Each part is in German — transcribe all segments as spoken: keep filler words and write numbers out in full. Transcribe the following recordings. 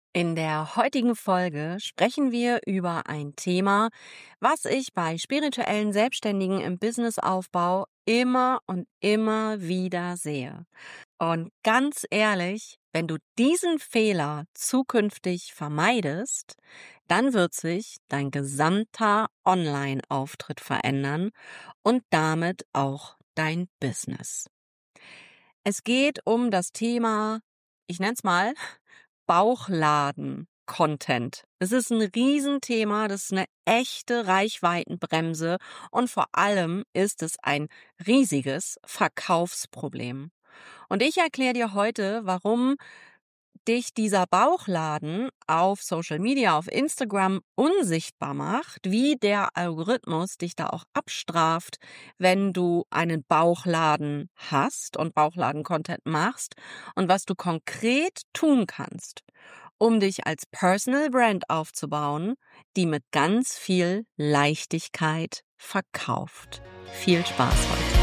In der heutigen Folge sprechen wir über ein Thema, was ich bei spirituellen Selbstständigen im Businessaufbau immer und immer wieder sehe. Und ganz ehrlich, wenn du diesen Fehler zukünftig vermeidest, dann wird sich dein gesamter Online-Auftritt verändern und damit auch dein Business. Es geht um das Thema, ich nenne es mal, Bauchladen-Content. Es ist ein Riesenthema, das ist eine echte Reichweitenbremse und vor allem ist es ein riesiges Verkaufsproblem. Und ich erkläre dir heute, warum dich dieser Bauchladen auf Social Media, auf Instagram unsichtbar macht, wie der Algorithmus dich da auch abstraft, wenn du einen Bauchladen hast und Bauchladen-Content machst und was du konkret tun kannst, um dich als Personal Brand aufzubauen, die mit ganz viel Leichtigkeit verkauft. Viel Spaß heute.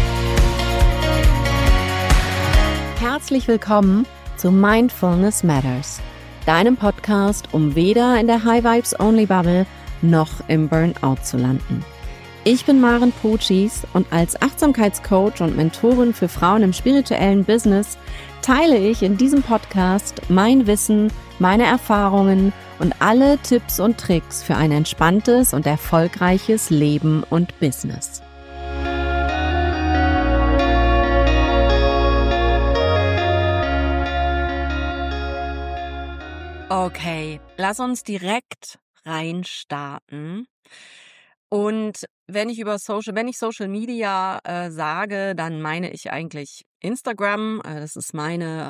Herzlich willkommen zu Mindfulness Matters, deinem Podcast, um weder in der High Vibes Only Bubble noch im Burnout zu landen. Ich bin Maren Pucis und als Achtsamkeitscoach und Mentorin für Frauen im spirituellen Business teile ich in diesem Podcast mein Wissen, meine Erfahrungen und alle Tipps und Tricks für ein entspanntes und erfolgreiches Leben und Business. Okay, lass uns direkt reinstarten. Und wenn ich über Social, wenn ich Social Media äh, sage, dann meine ich eigentlich Instagram. Äh, das ist meine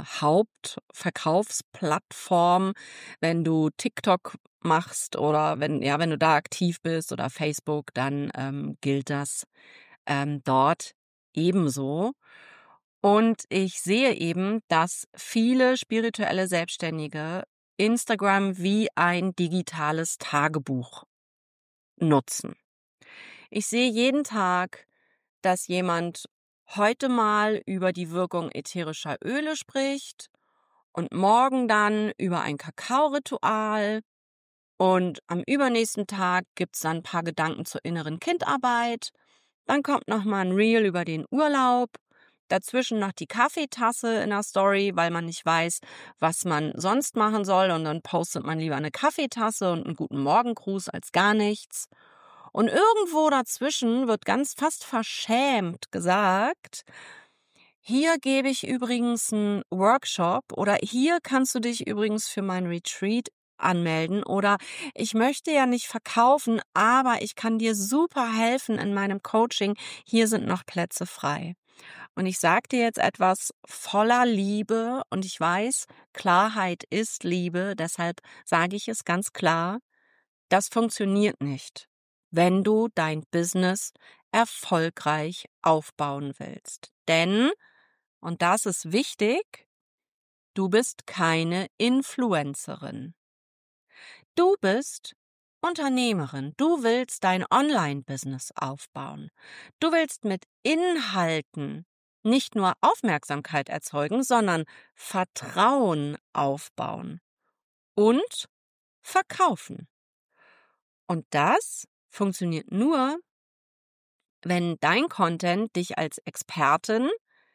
Hauptverkaufsplattform. Wenn du TikTok machst oder wenn ja, wenn du da aktiv bist oder Facebook, dann ähm, gilt das ähm, dort ebenso. Und ich sehe eben, dass viele spirituelle Selbstständige Instagram wie ein digitales Tagebuch nutzen. Ich sehe jeden Tag, dass jemand heute mal über die Wirkung ätherischer Öle spricht und morgen dann über ein Kakao-Ritual und am übernächsten Tag gibt's dann ein paar Gedanken zur inneren Kindarbeit. Dann kommt noch mal ein Reel über den Urlaub. Dazwischen noch die Kaffeetasse in der Story, weil man nicht weiß, was man sonst machen soll. Und dann postet man lieber eine Kaffeetasse und einen guten Morgengruß als gar nichts. Und irgendwo dazwischen wird ganz fast verschämt gesagt, hier gebe ich übrigens einen Workshop oder hier kannst du dich übrigens für mein Retreat anmelden oder ich möchte ja nicht verkaufen, aber ich kann dir super helfen in meinem Coaching. Hier sind noch Plätze frei. Und ich sage dir jetzt etwas voller Liebe und ich weiß, Klarheit ist Liebe, deshalb sage ich es ganz klar, das funktioniert nicht, wenn du dein Business erfolgreich aufbauen willst. Denn, und das ist wichtig, du bist keine Influencerin. Du bist Unternehmerin. Du willst dein Online-Business aufbauen. Du willst mit Inhalten nicht nur Aufmerksamkeit erzeugen, sondern Vertrauen aufbauen und verkaufen. Und das funktioniert nur, wenn dein Content dich als Expertin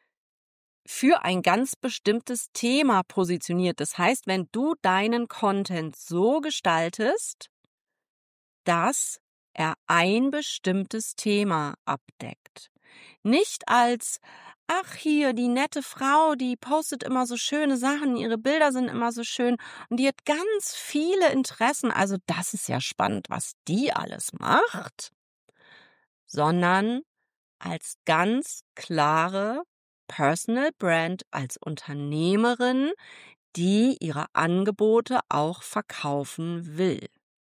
für ein ganz bestimmtes Thema positioniert. Das heißt, wenn du deinen Content so gestaltest, dass er ein bestimmtes Thema abdeckt. Nicht als, ach hier, die nette Frau, die postet immer so schöne Sachen, ihre Bilder sind immer so schön und die hat ganz viele Interessen, also das ist ja spannend, was die alles macht, sondern als ganz klare Personal Brand, als Unternehmerin, die ihre Angebote auch verkaufen will.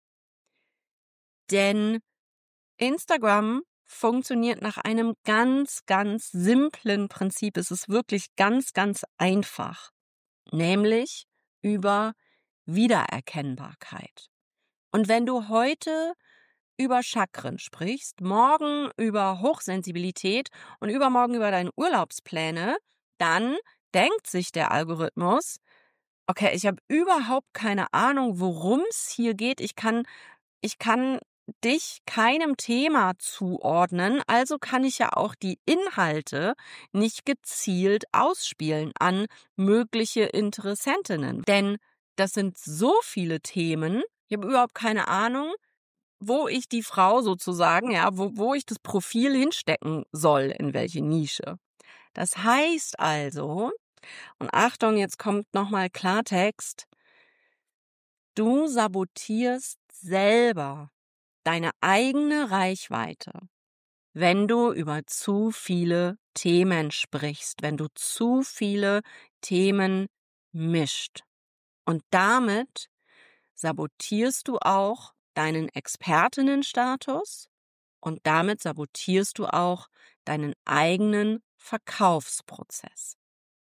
Denn Instagram funktioniert nach einem ganz, ganz simplen Prinzip. Es ist wirklich ganz, ganz einfach, nämlich über Wiedererkennbarkeit. Und wenn du heute über Chakren sprichst, morgen über Hochsensibilität und übermorgen über deine Urlaubspläne, dann denkt sich der Algorithmus, okay, ich habe überhaupt keine Ahnung, worum es hier geht. Ich kann ich kann dich keinem Thema zuordnen, also kann ich ja auch die Inhalte nicht gezielt ausspielen an mögliche Interessentinnen. Denn das sind so viele Themen, ich habe überhaupt keine Ahnung, wo ich die Frau sozusagen, ja, wo, wo ich das Profil hinstecken soll, in welche Nische. Das heißt also, und Achtung, jetzt kommt nochmal Klartext, du sabotierst selber deine eigene Reichweite, wenn du über zu viele Themen sprichst, wenn du zu viele Themen mischt. Und damit sabotierst du auch deinen Expertinnenstatus und damit sabotierst du auch deinen eigenen Verkaufsprozess.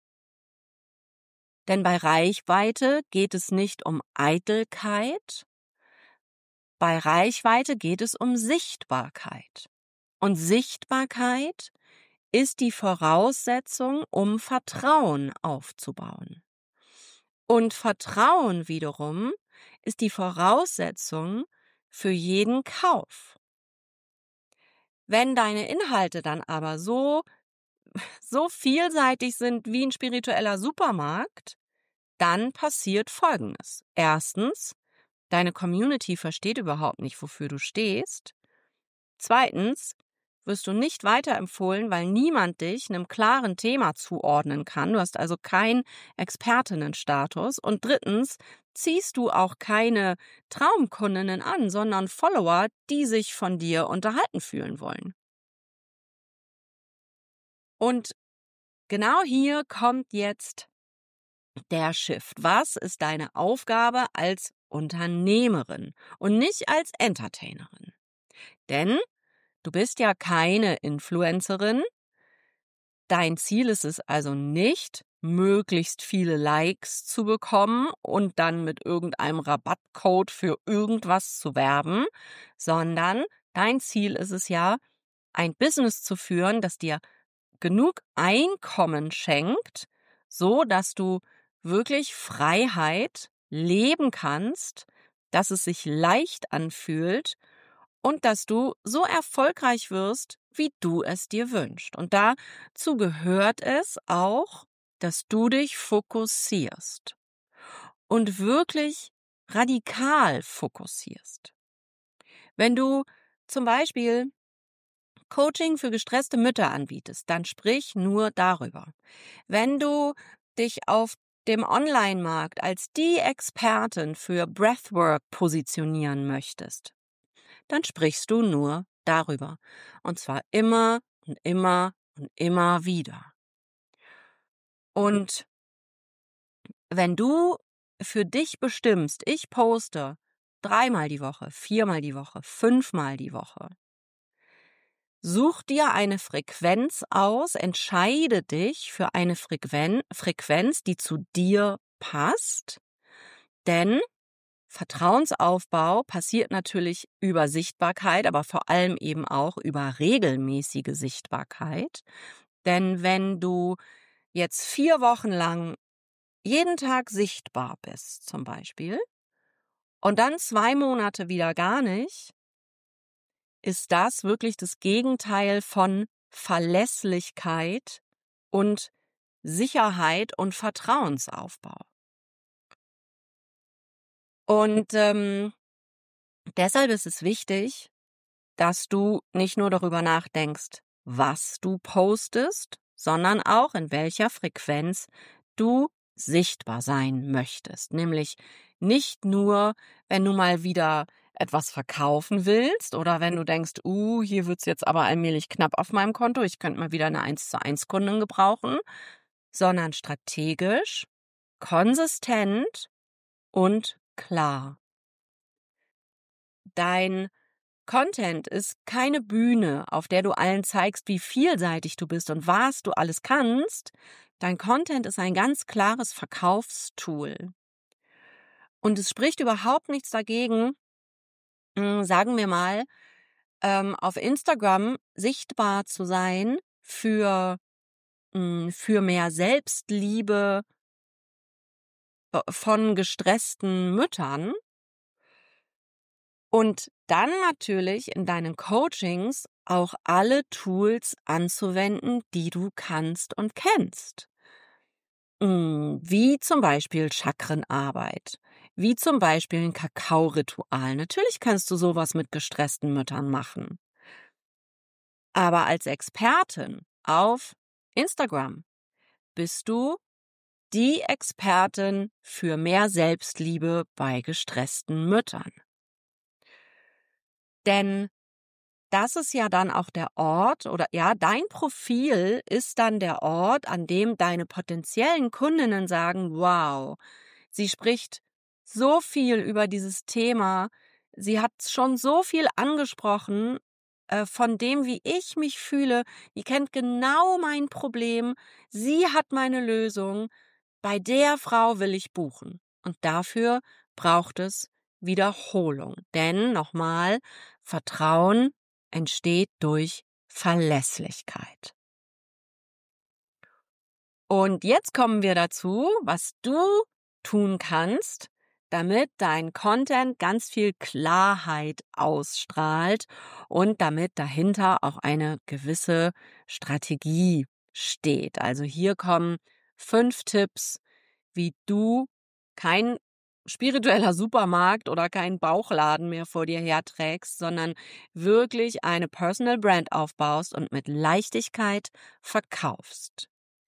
Denn bei Reichweite geht es nicht um Eitelkeit, bei Reichweite geht es um Sichtbarkeit. Und Sichtbarkeit ist die Voraussetzung, um Vertrauen aufzubauen. Und Vertrauen wiederum ist die Voraussetzung für jeden Kauf. Wenn deine Inhalte dann aber so, so vielseitig sind wie ein spiritueller Supermarkt, dann passiert Folgendes. Erstens, deine Community versteht überhaupt nicht, wofür du stehst. Zweitens, wirst du nicht weiterempfohlen, weil niemand dich einem klaren Thema zuordnen kann. Du hast also keinen Expertinnenstatus. Und drittens, ziehst du auch keine Traumkundinnen an, sondern Follower, die sich von dir unterhalten fühlen wollen. Und genau hier kommt jetzt der Shift. Was ist deine Aufgabe als Unternehmerin und nicht als Entertainerin? Denn du bist ja keine Influencerin. Dein Ziel ist es also nicht, möglichst viele Likes zu bekommen und dann mit irgendeinem Rabattcode für irgendwas zu werben, sondern dein Ziel ist es ja, ein Business zu führen, das dir genug Einkommen schenkt, so dass du wirklich Freiheit leben kannst, dass es sich leicht anfühlt und dass du so erfolgreich wirst, wie du es dir wünschst. Und dazu gehört es auch, dass du dich fokussierst und wirklich radikal fokussierst. Wenn du zum Beispiel Coaching für gestresste Mütter anbietest, dann sprich nur darüber. Wenn du dich auf dem Online-Markt als die Expertin für Breathwork positionieren möchtest, dann sprichst du nur darüber. Und zwar immer und immer und immer wieder. Und wenn du für dich bestimmst, ich poste dreimal die Woche, viermal die Woche, fünfmal die Woche, such dir eine Frequenz aus, entscheide dich für eine Frequen- Frequenz, die zu dir passt, denn Vertrauensaufbau passiert natürlich über Sichtbarkeit, aber vor allem eben auch über regelmäßige Sichtbarkeit. Denn wenn du jetzt vier Wochen lang jeden Tag sichtbar bist, zum Beispiel, und dann zwei Monate wieder gar nicht, ist das wirklich das Gegenteil von Verlässlichkeit und Sicherheit und Vertrauensaufbau. Und ähm, deshalb ist es wichtig, dass du nicht nur darüber nachdenkst, was du postest, sondern auch in welcher Frequenz du sichtbar sein möchtest. Nämlich nicht nur, wenn du mal wieder etwas verkaufen willst oder wenn du denkst, uh, hier wird's jetzt aber allmählich knapp auf meinem Konto, ich könnte mal wieder eine eins zu eins Kundin gebrauchen, sondern strategisch, konsistent und klar. Dein Content ist keine Bühne, auf der du allen zeigst, wie vielseitig du bist und was du alles kannst. Dein Content ist ein ganz klares Verkaufstool. Und es spricht überhaupt nichts dagegen, mh, sagen wir mal, ähm, auf Instagram sichtbar zu sein für, mh, für mehr Selbstliebe, äh, von gestressten Müttern und dann natürlich in deinen Coachings auch alle Tools anzuwenden, die du kannst und kennst. Hm, wie zum Beispiel Chakrenarbeit, wie zum Beispiel ein Kakaoritual. Natürlich kannst du sowas mit gestressten Müttern machen. Aber als Expertin auf Instagram bist du die Expertin für mehr Selbstliebe bei gestressten Müttern. Denn das ist ja dann auch der Ort oder ja, dein Profil ist dann der Ort, an dem deine potenziellen Kundinnen sagen, wow, sie spricht so viel über dieses Thema, sie hat schon so viel angesprochen äh, von dem, wie ich mich fühle, die kennt genau mein Problem, sie hat meine Lösung, bei der Frau will ich buchen. Und dafür braucht es Wiederholung. Denn nochmal, Vertrauen entsteht durch Verlässlichkeit. Und jetzt kommen wir dazu, was du tun kannst, damit dein Content ganz viel Klarheit ausstrahlt und damit dahinter auch eine gewisse Strategie steht. Also hier kommen fünf Tipps, wie du kein spiritueller Supermarkt oder keinen Bauchladen mehr vor dir herträgst, sondern wirklich eine Personal Brand aufbaust und mit Leichtigkeit verkaufst.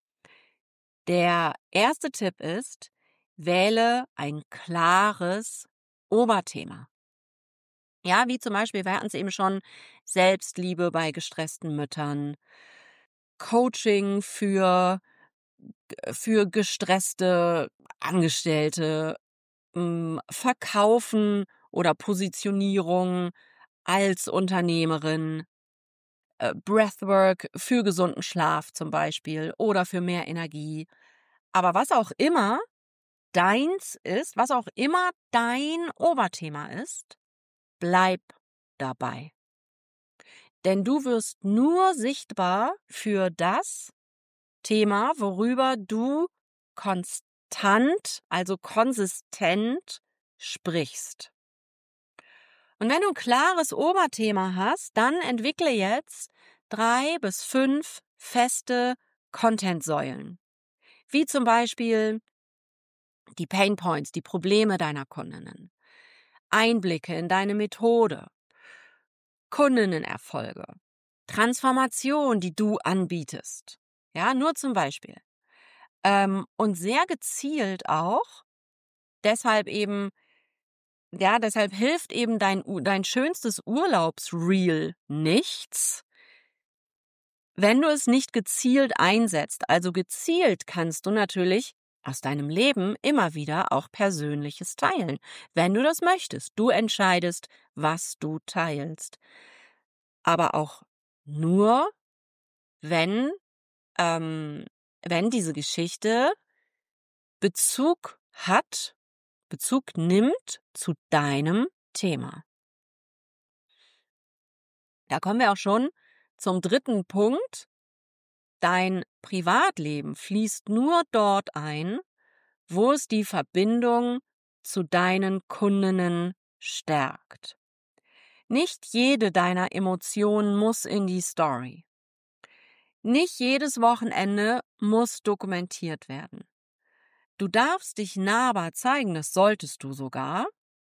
Der erste Tipp ist, wähle ein klares Oberthema. Ja, wie zum Beispiel, wir hatten es eben schon, Selbstliebe bei gestressten Müttern, Coaching für, für gestresste Angestellte, mh, Verkaufen oder Positionierung als Unternehmerin, äh, Breathwork für gesunden Schlaf zum Beispiel oder für mehr Energie. Aber was auch immer deins ist, was auch immer dein Oberthema ist, bleib dabei. Denn du wirst nur sichtbar für das Thema, worüber du konstant, also konsistent sprichst. Und wenn du ein klares Oberthema hast, dann entwickle jetzt drei bis fünf feste Content-Säulen. Wie zum Beispiel die Painpoints, die Probleme deiner Kundinnen, Einblicke in deine Methode, Kundinnen-Erfolge, Transformation, die du anbietest. Ja, nur zum Beispiel. Ähm, und sehr gezielt auch, deshalb eben, ja, deshalb hilft eben dein, dein schönstes Urlaubsreel nichts, wenn du es nicht gezielt einsetzt. Also gezielt kannst du natürlich aus deinem Leben immer wieder auch Persönliches teilen, wenn du das möchtest. Du entscheidest, was du teilst. Aber auch nur, wenn, ähm, wenn diese Geschichte Bezug hat, Bezug nimmt zu deinem Thema. Da kommen wir auch schon zum dritten Punkt. Dein Privatleben fließt nur dort ein, wo es die Verbindung zu deinen Kundinnen stärkt. Nicht jede deiner Emotionen muss in die Story. Nicht jedes Wochenende muss dokumentiert werden. Du darfst dich nahbar zeigen, das solltest du sogar,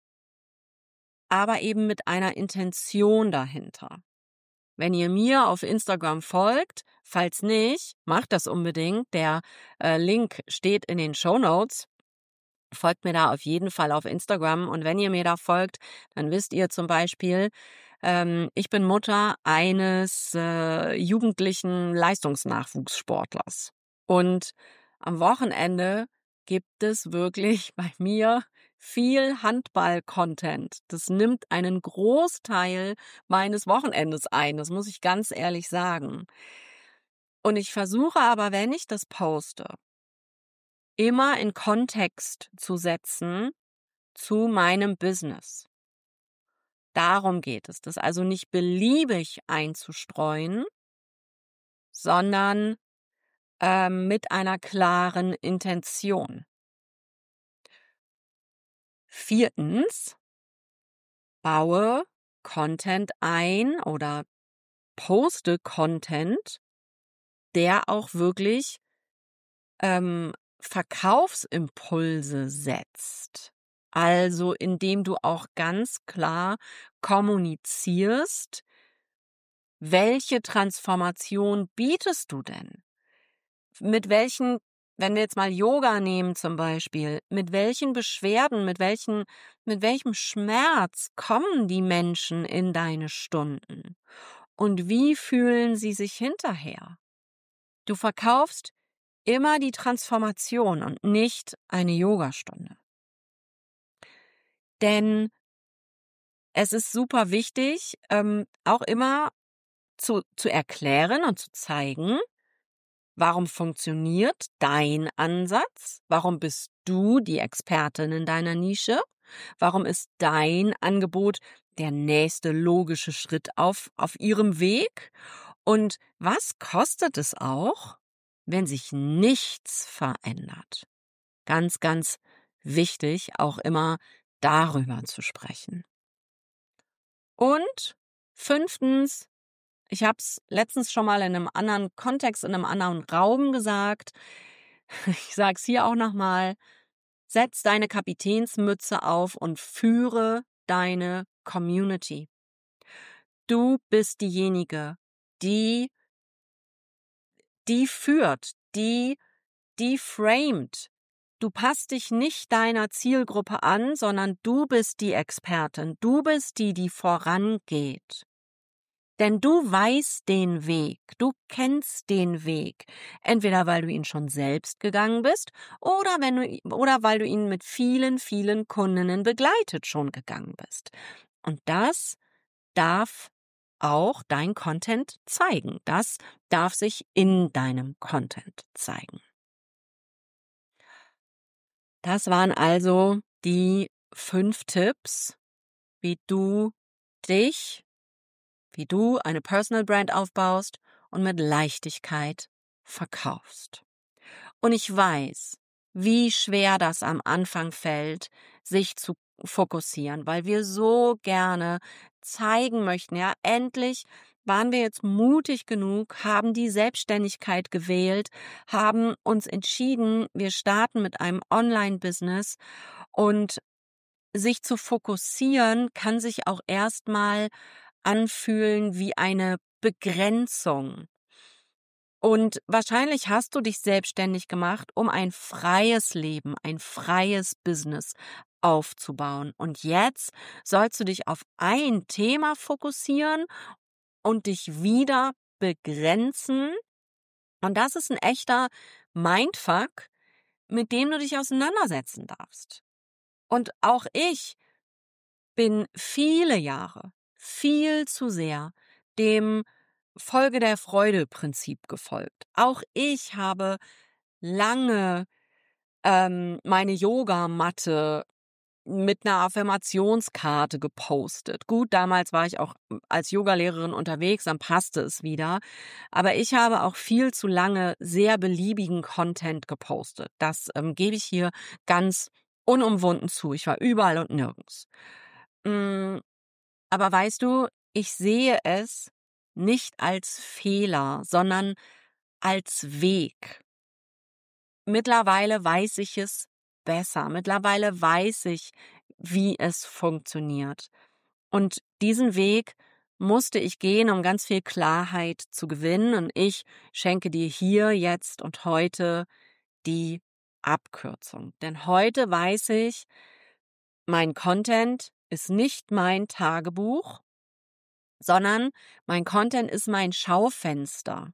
aber eben mit einer Intention dahinter. Wenn ihr mir auf Instagram folgt, falls nicht, macht das unbedingt. Der äh, Link steht in den Shownotes. Folgt mir da auf jeden Fall auf Instagram. Und wenn ihr mir da folgt, dann wisst ihr zum Beispiel, ähm, ich bin Mutter eines äh, jugendlichen Leistungsnachwuchssportlers. Und am Wochenende gibt es wirklich bei mir viel Handball-Content. Das nimmt einen Großteil meines Wochenendes ein, das muss ich ganz ehrlich sagen. Und ich versuche aber, wenn ich das poste, immer in Kontext zu setzen zu meinem Business. Darum geht es, das also nicht beliebig einzustreuen, sondern ähm, mit einer klaren Intention. Viertens, baue Content ein oder poste Content, der auch wirklich ähm, Verkaufsimpulse setzt. Also indem du auch ganz klar kommunizierst, welche Transformation bietest du denn? Mit welchen, wenn wir jetzt mal Yoga nehmen zum Beispiel, mit welchen Beschwerden, mit welchen, mit welchem Schmerz kommen die Menschen in deine Stunden? Und wie fühlen sie sich hinterher? Du verkaufst immer die Transformation und nicht eine Yogastunde. Denn es ist super wichtig, ähm, auch immer zu, zu erklären und zu zeigen, warum funktioniert dein Ansatz? Warum bist du die Expertin in deiner Nische? Warum ist dein Angebot der nächste logische Schritt auf, auf ihrem Weg? Und was kostet es auch, wenn sich nichts verändert? Ganz, ganz wichtig, auch immer darüber zu sprechen. Und fünftens, ich habe es letztens schon mal in einem anderen Kontext, in einem anderen Raum gesagt. Ich sage es hier auch nochmal. Setz deine Kapitänsmütze auf und führe deine Community. Du bist diejenige, die, die führt, die, die framet. Du passt dich nicht deiner Zielgruppe an, sondern du bist die Expertin. Du bist die, die vorangeht. Denn du weißt den Weg, du kennst den Weg, entweder weil du ihn schon selbst gegangen bist oder wenn du oder weil du ihn mit vielen, vielen Kundinnen begleitet schon gegangen bist. Und das darf auch dein Content zeigen. Das darf sich in deinem Content zeigen. Das waren also die fünf Tipps, wie du dich wie du eine Personal Brand aufbaust und mit Leichtigkeit verkaufst. Und ich weiß, wie schwer das am Anfang fällt, sich zu fokussieren, weil wir so gerne zeigen möchten, ja, endlich waren wir jetzt mutig genug, haben die Selbstständigkeit gewählt, haben uns entschieden, wir starten mit einem Online-Business und sich zu fokussieren kann sich auch erstmal anfühlen wie eine Begrenzung. Und wahrscheinlich hast du dich selbstständig gemacht, um ein freies Leben, ein freies Business aufzubauen. Und jetzt sollst du dich auf ein Thema fokussieren und dich wieder begrenzen. Und das ist ein echter Mindfuck, mit dem du dich auseinandersetzen darfst. Und auch ich bin viele Jahre, viel zu sehr dem Folge der Freude-Prinzip gefolgt. Auch ich habe lange ähm, meine Yogamatte mit einer Affirmationskarte gepostet. Gut, damals war ich auch als Yogalehrerin unterwegs, dann passte es wieder. Aber ich habe auch viel zu lange sehr beliebigen Content gepostet. Das ähm, gebe ich hier ganz unumwunden zu. Ich war überall und nirgends. Mm, aber weißt du, ich sehe es nicht als Fehler, sondern als Weg. Mittlerweile weiß ich es besser. Mittlerweile weiß ich, wie es funktioniert. Und diesen Weg musste ich gehen, um ganz viel Klarheit zu gewinnen. Und ich schenke dir hier, jetzt und heute die Abkürzung. Denn heute weiß ich, mein Content ist nicht mein Tagebuch, sondern mein Content ist mein Schaufenster.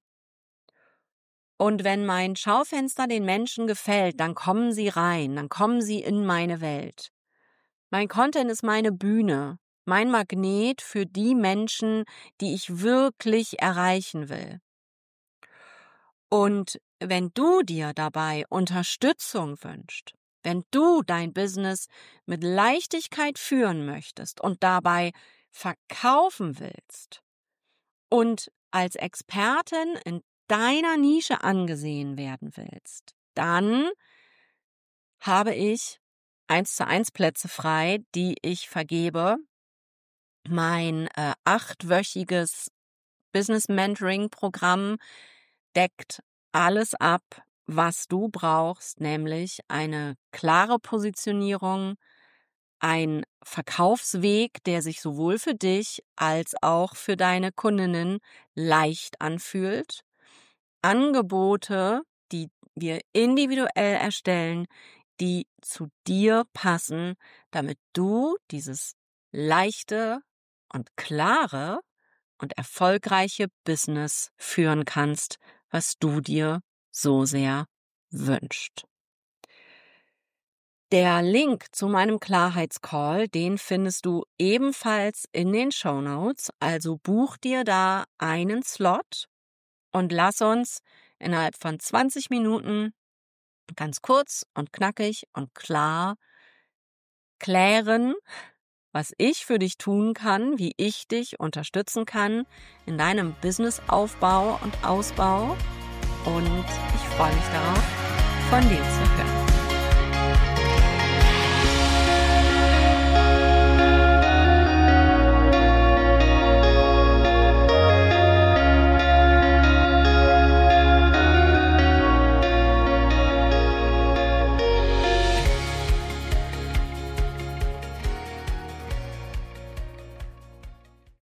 Und wenn mein Schaufenster den Menschen gefällt, dann kommen sie rein, dann kommen sie in meine Welt. Mein Content ist meine Bühne, mein Magnet für die Menschen, die ich wirklich erreichen will. Und wenn du dir dabei Unterstützung wünschst, wenn du dein Business mit Leichtigkeit führen möchtest und dabei verkaufen willst und als Expertin in deiner Nische angesehen werden willst, dann habe ich eins zu eins Plätze frei, die ich vergebe. Mein äh, achtwöchiges Business Mentoring Programm deckt alles ab, was du brauchst, nämlich eine klare Positionierung, ein Verkaufsweg, der sich sowohl für dich als auch für deine Kundinnen leicht anfühlt, Angebote, die wir individuell erstellen, die zu dir passen, damit du dieses leichte und klare und erfolgreiche Business führen kannst, was du dir so sehr wünschst. Der Link zu meinem Klarheitscall, den findest du ebenfalls in den Shownotes, also buch dir da einen Slot und lass uns innerhalb von zwanzig Minuten ganz kurz und knackig und klar klären, was ich für dich tun kann, wie ich dich unterstützen kann in deinem Businessaufbau und Ausbau. Und ich freue mich darauf, von dir zu hören.